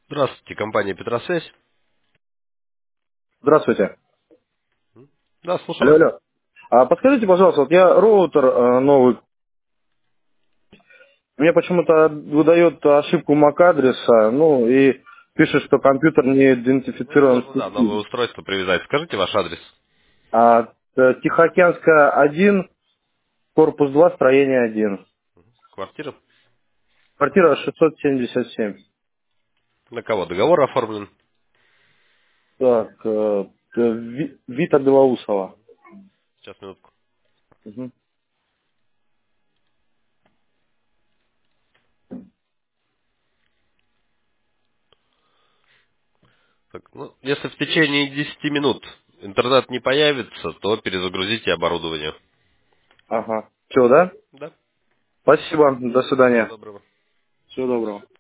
Здравствуйте, компания Петросвязь. Здравствуйте. Да, слушаю Алло, вас. алло. Подскажите, пожалуйста, вот я роутер новый, мне почему-то выдает ошибку MAC-адреса, ну и пишет, что компьютер не Ну, ему идентифицирован в нужно, да, новое сети. устройство привязать. Скажите ваш адрес. Тихоокеанская 1, корпус 2, строение 1. Квартира. Квартира 677. На кого? Договор оформлен. Так, Вита Белоусова. Сейчас, минутку. Мгм. Так, ну, если в течение 10 минут интернет не появится, то перезагрузите оборудование. Ага. Все, да? Да. Спасибо, до Всего свидания. доброго. Всего доброго.